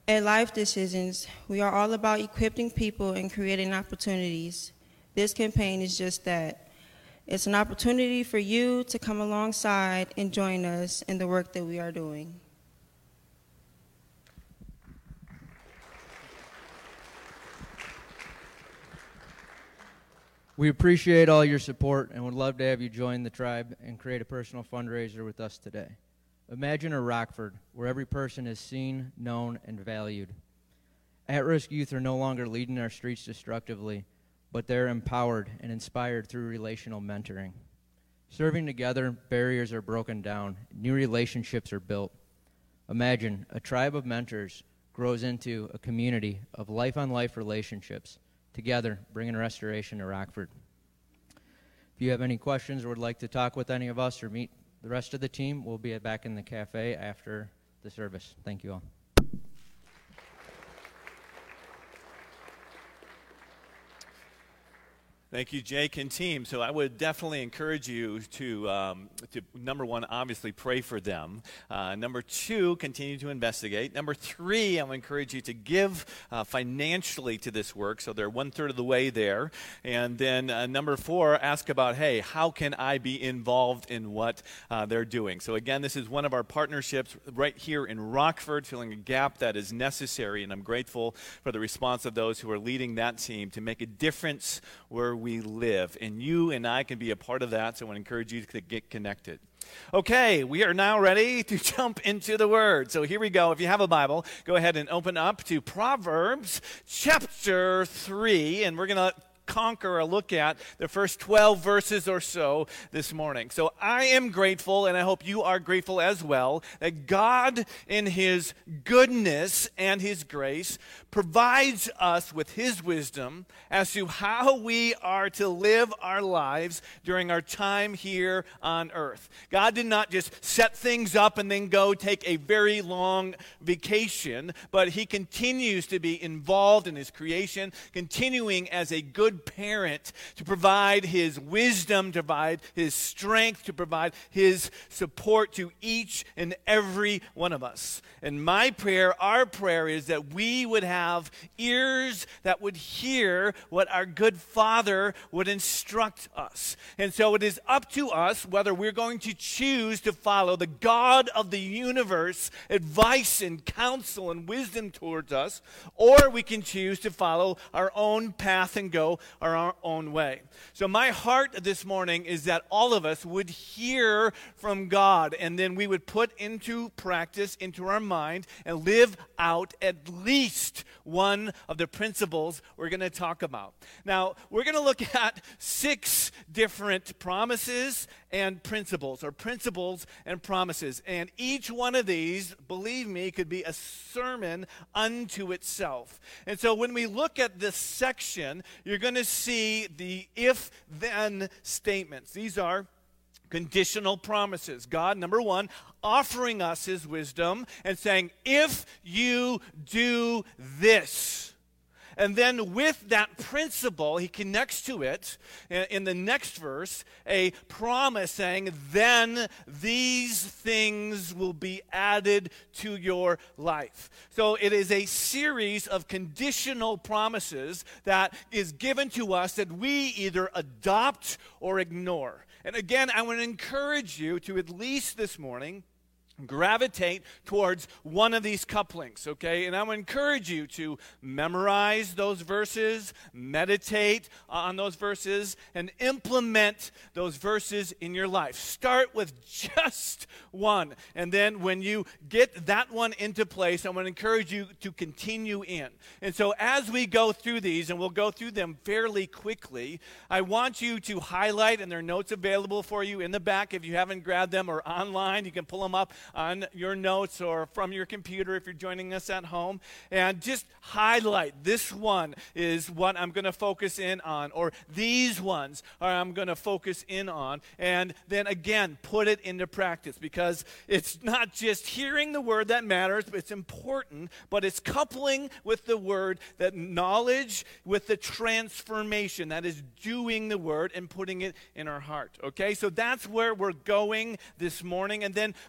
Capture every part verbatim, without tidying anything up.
At Life Decisions, we are all about equipping people and creating opportunities. This campaign is just that. It's an opportunity for you to come alongside and join us in the work that we are doing. We appreciate all your support and would love to have you join the tribe and create a personal fundraiser with us today. Imagine a Rockford where every person is seen, known, and valued. At-risk youth are no longer leading our streets destructively, but they're empowered and inspired through relational mentoring. Serving together, barriers are broken down, new relationships are built. Imagine a tribe of mentors grows into a community of life-on-life relationships, together bringing restoration to Rockford. If you have any questions or would like to talk with any of us or meet the rest of the team, we'll be back in the cafe after the service. Thank you all. Thank you, Jake and team. So I would definitely encourage you to, um, to number one, obviously pray for them. Uh, number two, continue to investigate. Number three, I would encourage you to give uh, financially to this work. So they're one third of the way there. And then uh, number four, ask about, hey, how can I be involved in what uh, they're doing? So again, this is one of our partnerships right here in Rockford, filling a gap that is necessary. And I'm grateful for the response of those who are leading that team to make a difference where we live, and you and I can be a part of that, so I want to encourage you to get connected. Okay, we are now ready to jump into the Word. So here we go. If you have a Bible, go ahead and open up to Proverbs chapter three, and we're going to conquer or look at the first twelve verses or so this morning. So I am grateful, and I hope you are grateful as well, that God in His goodness and His grace provides us with His wisdom as to how we are to live our lives during our time here on earth. God did not just set things up and then go take a very long vacation, but He continues to be involved in His creation, continuing as a good parent to provide His wisdom, to provide His strength, to provide His support to each and every one of us. And my prayer, our prayer, is that we would have ears that would hear what our good Father would instruct us. And so it is up to us whether we're going to choose to follow the God of the universe advice and counsel and wisdom towards us, or we can choose to follow our own path and go our own way. So my heart this morning is that all of us would hear from God, and then we would put into practice, into our mind, and live out at least one of the principles we're going to talk about. Now, we're going to look at six different promises and principles, or principles and promises. And each one of these, believe me, could be a sermon unto itself. And so when we look at this section, you're going to see the if-then statements. These are conditional promises. God, number one, offering us His wisdom and saying, if you do this. And then with that principle, He connects to it in the next verse, a promise saying, then these things will be added to your life. So it is a series of conditional promises that is given to us that we either adopt or ignore. And again, I want to encourage you to, at least this morning, gravitate towards one of these couplings, okay? And I would encourage you to memorize those verses, meditate on those verses, and implement those verses in your life. Start with just one. And then when you get that one into place, I want to encourage you to continue in. And so as we go through these, and we'll go through them fairly quickly, I want you to highlight, and there are notes available for you in the back. If you haven't grabbed them, or online, you can pull them up on your notes or from your computer if you're joining us at home, and just highlight this one is what I'm going to focus in on, or these ones are I'm going to focus in on, and then again put it into practice, because it's not just hearing the word that matters, but it's important, but it's coupling with the word, that knowledge with the transformation, that is doing the word and putting it in our heart. Okay, so that's where we're going this morning. And then, by the way,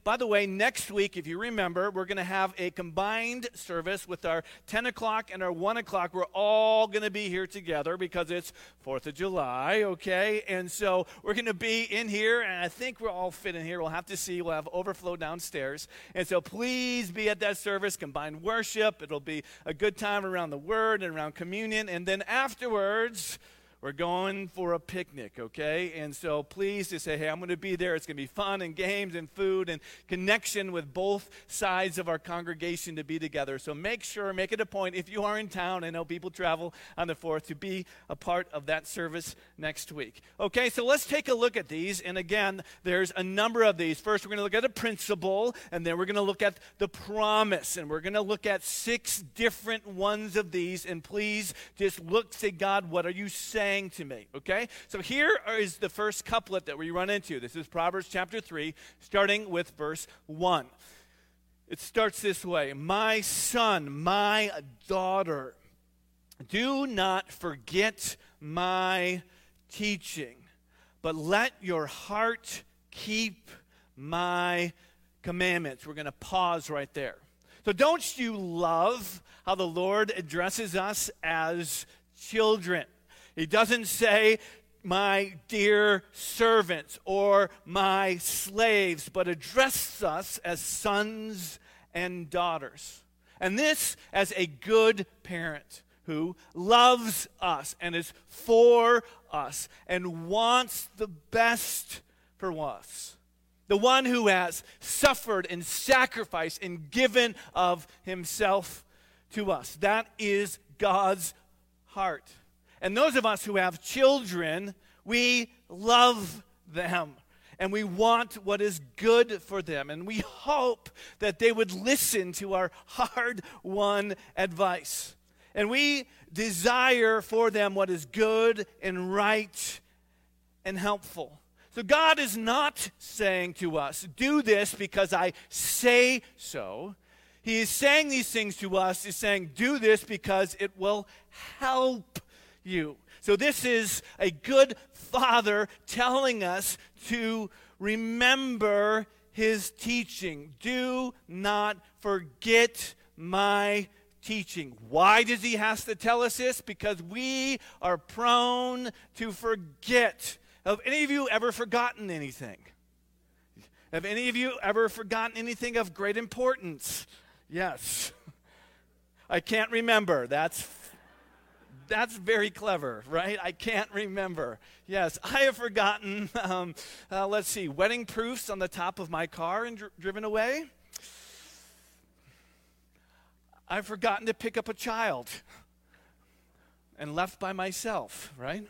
next week, if you remember, we're going to have a combined service with our ten o'clock and our one o'clock. We're all going to be here together because it's fourth of July, okay? And so we're going to be in here, and I think we'll all fit in here. We'll have to see. We'll have overflow downstairs. And so please be at that service, combined worship. It'll be a good time around the Word and around communion. And then afterwards, we're going for a picnic, okay? And so please just say, hey, I'm going to be there. It's going to be fun and games and food and connection with both sides of our congregation to be together. So make sure, make it a point, if you are in town, I know people travel on the fourth, to be a part of that service next week. Okay, so let's take a look at these. And again, there's a number of these. First, we're going to look at a principle, and then we're going to look at the promise. And we're going to look at six different ones of these. And please just look, say, God, what are you saying to me, okay? So here is the first couplet that we run into. This is Proverbs chapter three, starting with verse one. It starts this way: my son, my daughter, do not forget my teaching, but let your heart keep my commandments. We're going to pause right there. So don't you love how the Lord addresses us as children? He doesn't say, my dear servants or my slaves, but addresses us as sons and daughters. And this as a good parent who loves us and is for us and wants the best for us. The one who has suffered and sacrificed and given of himself to us. That is God's heart. And those of us who have children, we love them. And we want what is good for them. And we hope that they would listen to our hard-won advice. And we desire for them what is good and right and helpful. So God is not saying to us, do this because I say so. He is saying these things to us. He's saying, do this because it will help you. So this is a good father telling us to remember his teaching. Do not forget my teaching. Why does he have to tell us this? Because we are prone to forget. Have any of you ever forgotten anything? Have any of you ever forgotten anything of great importance? Yes. I can't remember. That's That's very clever, right? I can't remember. Yes, I have forgotten, um, uh, let's see, wedding proofs on the top of my car and dr- driven away. I've forgotten to pick up a child and left by myself, right?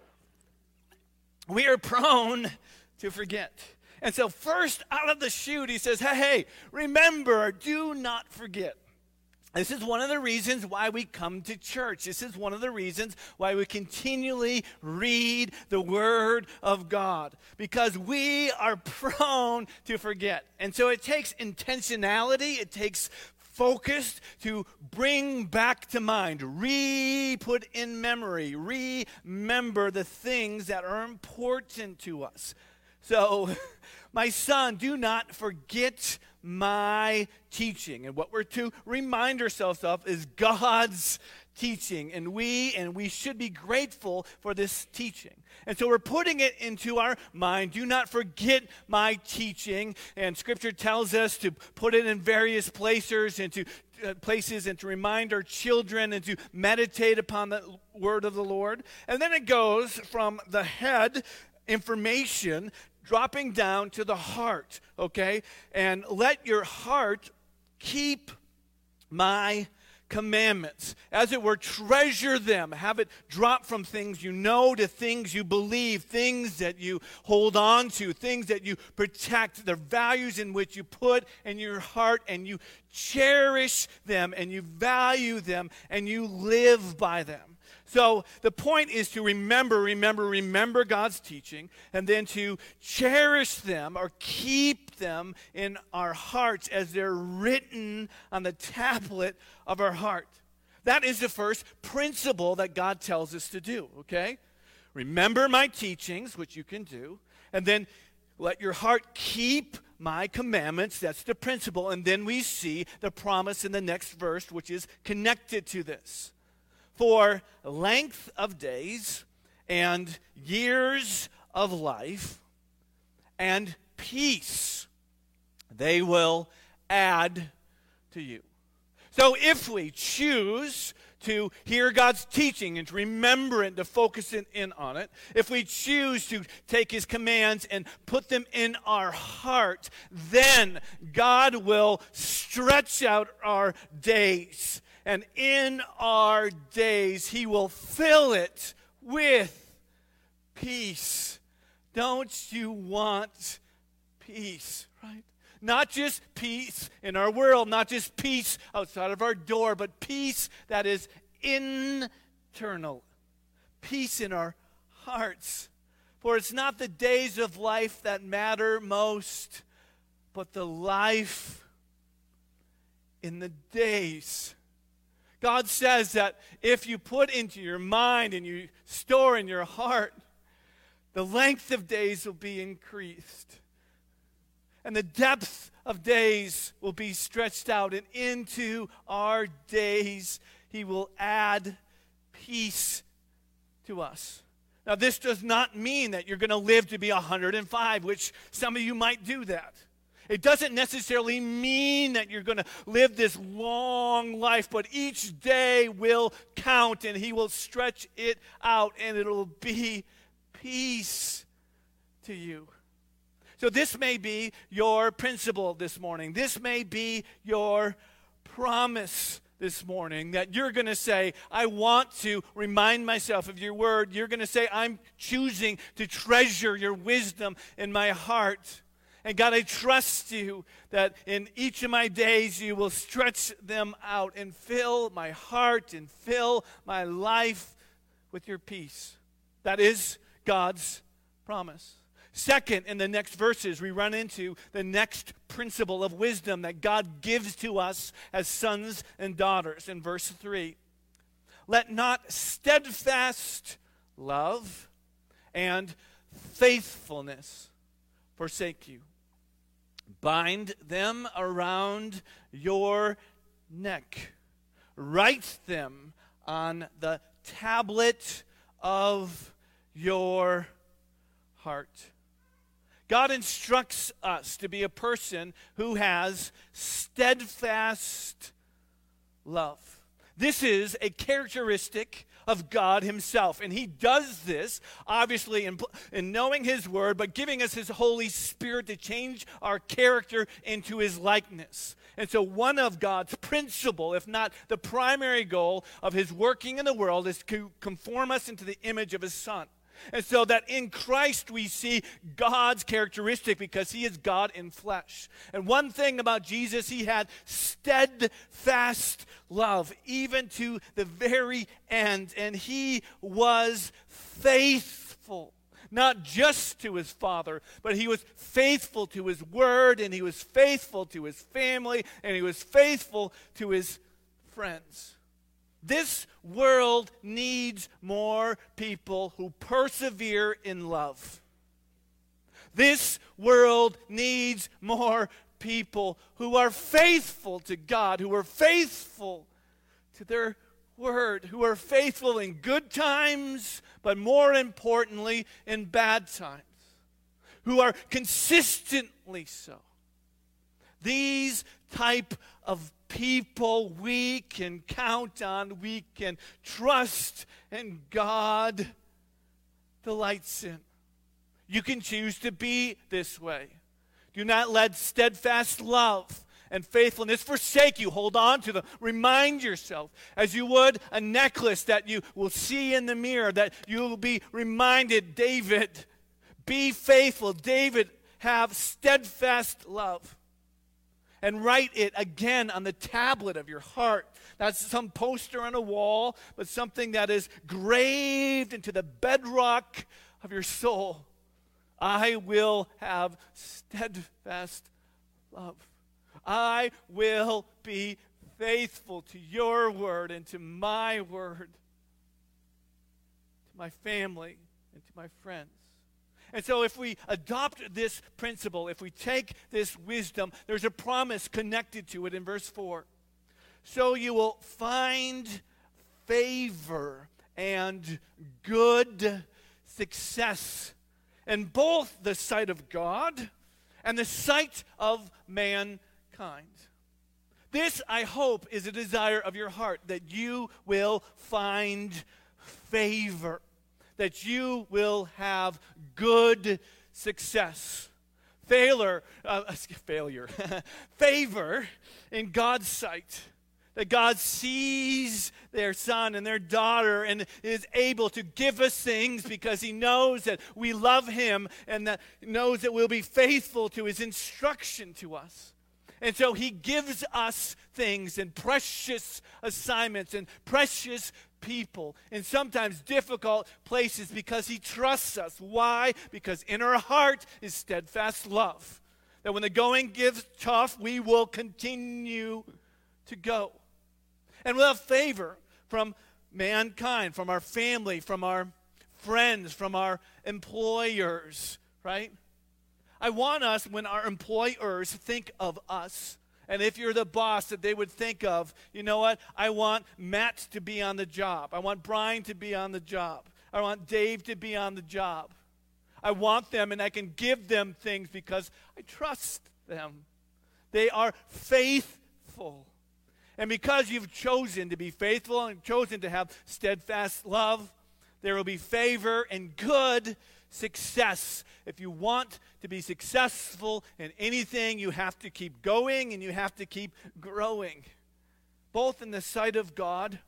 We are prone to forget. And so first out of the chute, he says, hey, hey, remember, do not forget. This is one of the reasons why we come to church. This is one of the reasons why we continually read the Word of God, because we are prone to forget. And so it takes intentionality, it takes focus to bring back to mind, re-put in memory, remember the things that are important to us. So, my son, do not forget my teaching. And what we're to remind ourselves of is God's teaching. And we and we should be grateful for this teaching. And so we're putting it into our mind. Do not forget my teaching. And Scripture tells us to put it in various places and to uh, places and to remind our children and to meditate upon the word of the Lord. And then it goes from the head, information, dropping down to the heart, okay? And let your heart keep my commandments. As it were, treasure them. Have it drop from things you know to things you believe, things that you hold on to, things that you protect, the values in which you put in your heart, and you cherish them, and you value them, and you live by them. So the point is to remember, remember, remember God's teaching, and then to cherish them or keep them in our hearts as they're written on the tablet of our heart. That is the first principle that God tells us to do, okay? Remember my teachings, which you can do, and then let your heart keep my commandments. That's the principle. And then we see the promise in the next verse, which is connected to this. For length of days and years of life and peace they will add to you. So if we choose to hear God's teaching and to remember it, to focus in, in on it, if we choose to take his commands and put them in our heart, then God will stretch out our days. And in our days, he will fill it with peace. Don't you want peace, right? Not just peace in our world, not just peace outside of our door, but peace that is internal. Peace in our hearts. For it's not the days of life that matter most, but the life in the days. God says that if you put into your mind and you store in your heart, the length of days will be increased. And the depth of days will be stretched out. And into our days, he will add peace to us. Now, this does not mean that you're going to live to be one hundred five, which some of you might do that. It doesn't necessarily mean that you're going to live this long life, but each day will count, and he will stretch it out, and it'll be peace to you. So this may be your principle this morning. This may be your promise this morning, that you're going to say, I want to remind myself of your word. You're going to say, I'm choosing to treasure your wisdom in my heart. And God, I trust you that in each of my days you will stretch them out and fill my heart and fill my life with your peace. That is God's promise. Second, in the next verses, we run into the next principle of wisdom that God gives to us as sons and daughters. In verse three, let not steadfast love and faithfulness forsake you. Bind them around your neck. Write them on the tablet of your heart. God instructs us to be a person who has steadfast love. This is a characteristic of God himself. And he does this, obviously, in, in knowing his word, but giving us his Holy Spirit to change our character into his likeness. And so one of God's principle, if not the primary goal of his working in the world, is to conform us into the image of his Son. And so that in Christ we see God's characteristic because he is God in flesh. And one thing about Jesus, he had steadfast love, even to the very end. And he was faithful, not just to his Father, but he was faithful to his word, and he was faithful to his family, and he was faithful to his friends. This world needs more people who persevere in love. This world needs more people who are faithful to God, who are faithful to their word, who are faithful in good times, but more importantly, in bad times, who are consistently so. These type of people we can count on, we can trust, and God delights in. You can choose to be this way. Do not let steadfast love and faithfulness forsake you. Hold on to them. Remind yourself, as you would a necklace that you will see in the mirror, that you will be reminded, David, be faithful. David, have steadfast love. And write it again on the tablet of your heart. That's some poster on a wall, but something that is graved into the bedrock of your soul. I will have steadfast love. I will be faithful to your word and to my word, to my family and to my friends. And so if we adopt this principle, if we take this wisdom, there's a promise connected to it in verse four. So you will find favor and good success in both the sight of God and the sight of mankind. This, I hope, is a desire of your heart, that you will find favor, that you will have good success. Failure, uh, failure, favor in God's sight. That God sees their son and their daughter and is able to give us things because he knows that we love him and that knows that we'll be faithful to his instruction to us. And so he gives us things and precious assignments and precious people in sometimes difficult places because he trusts us. Why? Because in our heart is steadfast love. That when the going gets tough, we will continue to go. And we'll have favor from mankind, from our family, from our friends, from our employers, right? I want us, when our employers think of us, and if you're the boss, that they would think of, you know what, I want Matt to be on the job. I want Brian to be on the job. I want Dave to be on the job. I want them, and I can give them things because I trust them. They are faithful. And because you've chosen to be faithful and chosen to have steadfast love, there will be favor and good success. If you want to be successful in anything, you have to keep going and you have to keep growing, both in the sight of God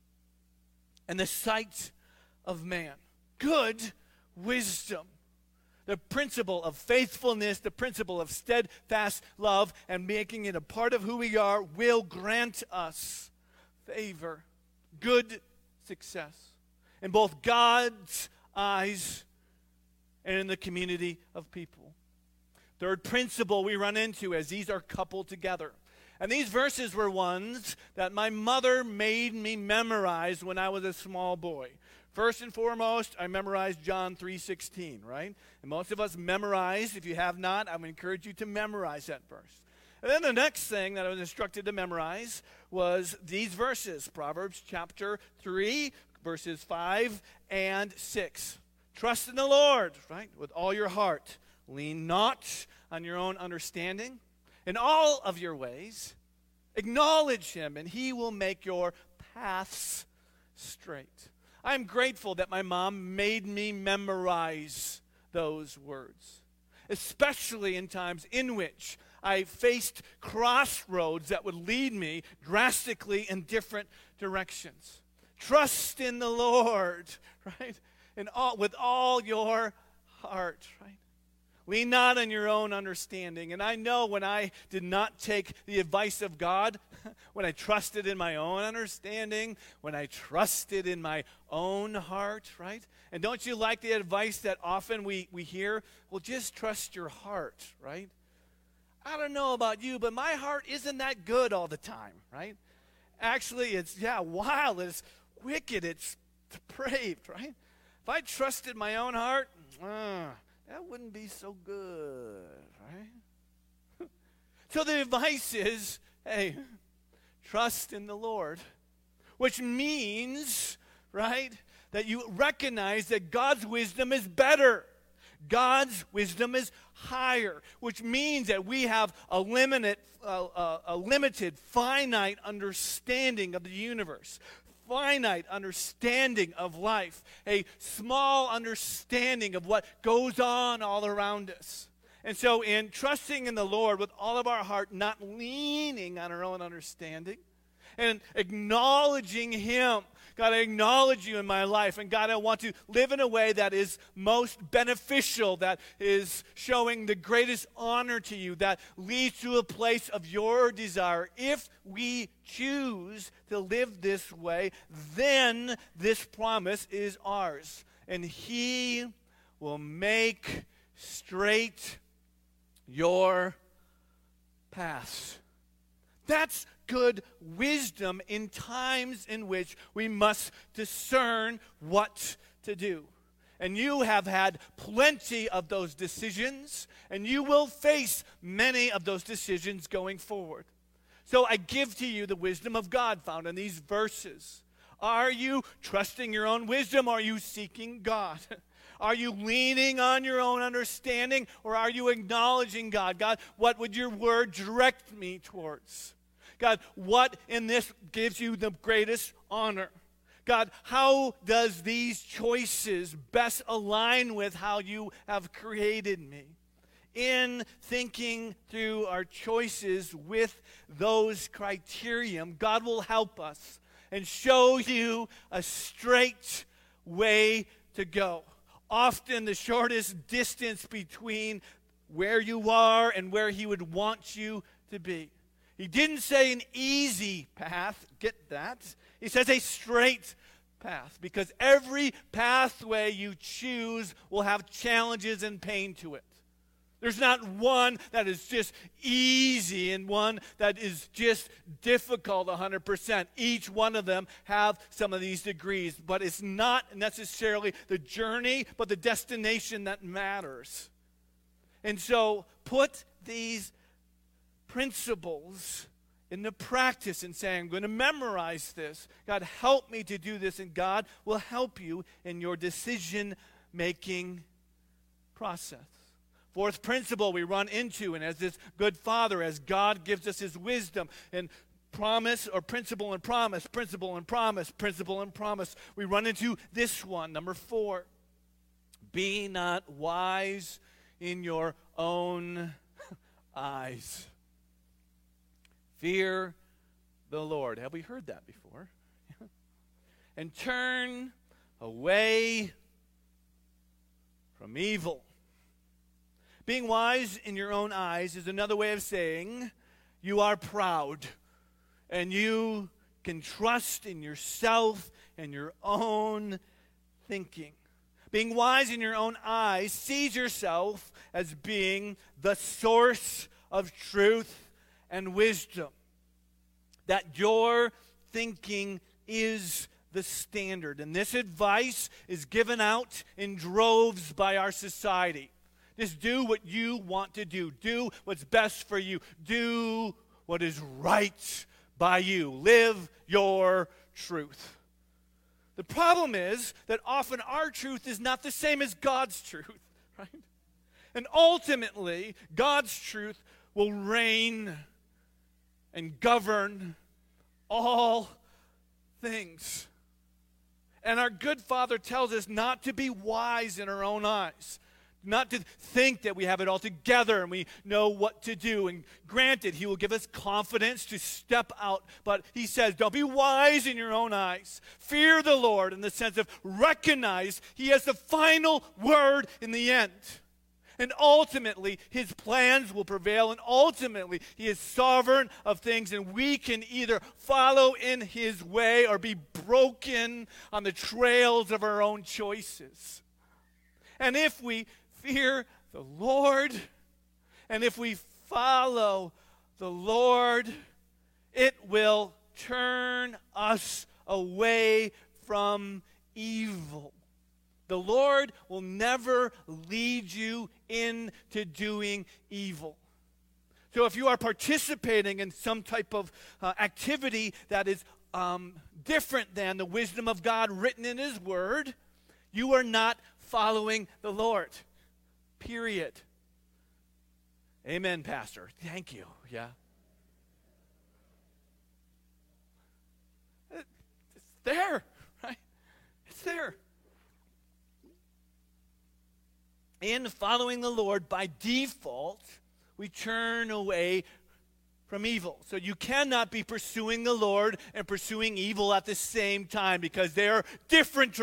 and the sight of man. Good wisdom. The principle of faithfulness, the principle of steadfast love, and making it a part of who we are will grant us favor, good success in both God's eyes and in the community of people. Third principle we run into as these are coupled together. And these verses were ones that my mother made me memorize when I was a small boy. First and foremost, I memorized John three sixteen, right? And most of us memorize. If you have not, I would encourage you to memorize that verse. And then the next thing that I was instructed to memorize was these verses, Proverbs chapter three, verses five and six. Trust in the Lord, right, with all your heart. Lean not on your own understanding. In all of your ways, acknowledge him, and he will make your paths straight. I'm grateful that my mom made me memorize those words, especially in times in which I faced crossroads that would lead me drastically in different directions. Trust in the Lord, right? And all, with all your heart, right? Lean not on your own understanding. And I know when I did not take the advice of God, when I trusted in my own understanding, when I trusted in my own heart, right? And don't you like the advice that often we, we hear? Well, just trust your heart, right? I don't know about you, but my heart isn't that good all the time, right? Actually, it's, yeah, wild, it's wicked, it's depraved, right? If I trusted my own heart, uh, that wouldn't be so good, right? So the advice is, hey, trust in the Lord, which means, right, that you recognize that God's wisdom is better. God's wisdom is higher, which means that we have a limited, uh, uh, a limited, finite understanding of the universe. Finite understanding of life, a small understanding of what goes on all around us. And so in trusting in the Lord with all of our heart, not leaning on our own understanding, and acknowledging him, God, I acknowledge you in my life, and God, I want to live in a way that is most beneficial, that is showing the greatest honor to you, that leads to a place of your desire. If we choose to live this way, then this promise is ours, and he will make straight your paths. That's good wisdom in times in which we must discern what to do. And you have had plenty of those decisions, and you will face many of those decisions going forward. So I give to you the wisdom of God found in these verses. Are you trusting your own wisdom, or are you seeking God? Are you leaning on your own understanding, or are you acknowledging God? God, what would your word direct me towards? God, what in this gives you the greatest honor? God, how does these choices best align with how you have created me? In thinking through our choices with those criterion, God will help us and show you a straight way to go. Often the shortest distance between where you are and where he would want you to be. He didn't say an easy path, get that? He says a straight path, because every pathway you choose will have challenges and pain to it. There's not one that is just easy and one that is just difficult one hundred percent. Each one of them have some of these degrees, but it's not necessarily the journey, but the destination that matters. And so put these principles into practice and say, I'm going to memorize this. God, help me to do this, and God will help you in your decision-making process. Fourth principle we run into, and as this good father, as God gives us his wisdom and promise, or principle and promise, principle and promise, principle and promise, we run into this one, number four. Be not wise in your own eyes. Fear the Lord. Have we heard that before? And turn away from evil. Being wise in your own eyes is another way of saying you are proud and you can trust in yourself and your own thinking. Being wise in your own eyes sees yourself as being the source of truth and wisdom. That your thinking is the standard. And this advice is given out in droves by our society. Just do what you want to do. Do what's best for you. Do what is right by you. Live your truth. The problem is that often our truth is not the same as God's truth, right? And ultimately, God's truth will reign and govern all things. And our good Father tells us not to be wise in our own eyes. Not to think that we have it all together and we know what to do. And granted, he will give us confidence to step out. But he says, don't be wise in your own eyes. Fear the Lord in the sense of recognize he has the final word in the end. And ultimately, his plans will prevail. And ultimately, he is sovereign of things. And we can either follow in his way or be broken on the trails of our own choices. And if we fear the Lord, and if we follow the Lord, it will turn us away from evil. The Lord will never lead you into doing evil. So if you are participating in some type of uh, activity that is um, different than the wisdom of God written in his word, you are not following the Lord. Period. Amen, Pastor. Thank you. Yeah. It's there, right? It's there. In following the Lord, by default, we turn away from evil. So you cannot be pursuing the Lord and pursuing evil at the same time, because they are different